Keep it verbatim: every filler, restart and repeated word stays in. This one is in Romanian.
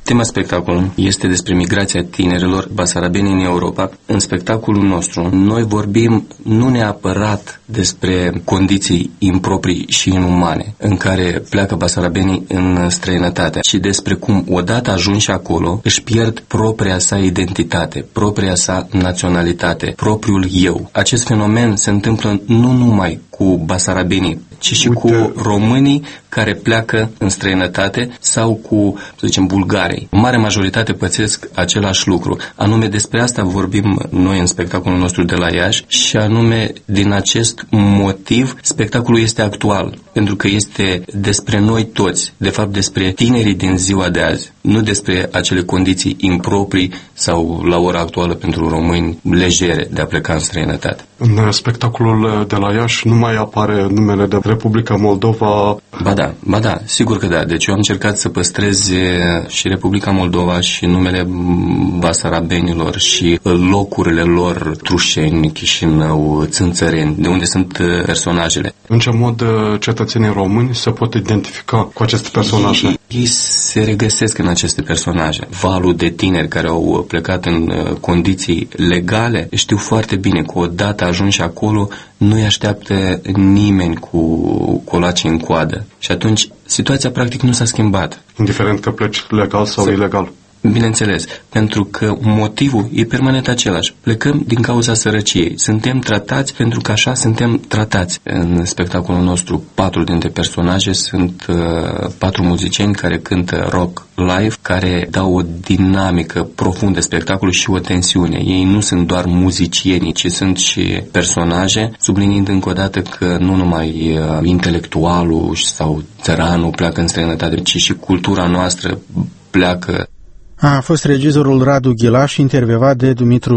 Tema spectacolului este despre migrația tinerilor basarabeni în Europa. În spectacolul nostru, noi vorbim nu neapărat despre condiții improprii și inumane în care pleacă basarabenii în străinătate, ci despre cum, odată ajunși acolo, își pierd propria sa identitate, propria sa naționalitate, propriul eu. Acest fenomen se întâmplă nu numai cu basarabenii, ci și Uite. cu românii care pleacă în străinătate sau cu, să zicem, bulgarii. În mare majoritate pățesc același lucru. Anume despre asta vorbim noi în spectacolul nostru de la Iași și anume din acest motiv spectacolul este actual, pentru că este despre noi toți, de fapt despre tinerii din ziua de azi, nu despre acele condiții improprii sau la ora actuală pentru români legere de a pleca în străinătate. În spectacolul de la Iași nu mai apare numele de Republica Moldova? Ba da, ba da, sigur că da. Deci eu am încercat să păstrez și Republica Moldova și numele basarabenilor și locurile lor, Trușeni, Chișinău, Țânțăreni, de unde sunt personajele. În ce mod cetățenii români se pot identifica cu aceste personaje? Ei, ei se regăsesc în aceste personaje. Valul de tineri care au plecat în condiții legale știu foarte bine că odată ajunși acolo nu-i așteaptă nimeni cu colacii în coadă. Și atunci situația practic nu s-a schimbat. Indiferent că pleci legal sau S- ilegal. Bineînțeles, pentru că motivul e permanent același. Plecăm din cauza sărăciei. Suntem tratați pentru că așa suntem tratați. În spectacolul nostru, patru dintre personaje sunt uh, patru muzicieni care cântă rock live, care dau o dinamică profundă spectacolului și o tensiune. Ei nu sunt doar muzicieni, ci sunt și personaje, subliniind încă o dată că nu numai uh, intelectualul sau țăranul pleacă în străinătate, ci și cultura noastră pleacă. A fost regizorul Radu Ghilaș, intervievat de Dumitru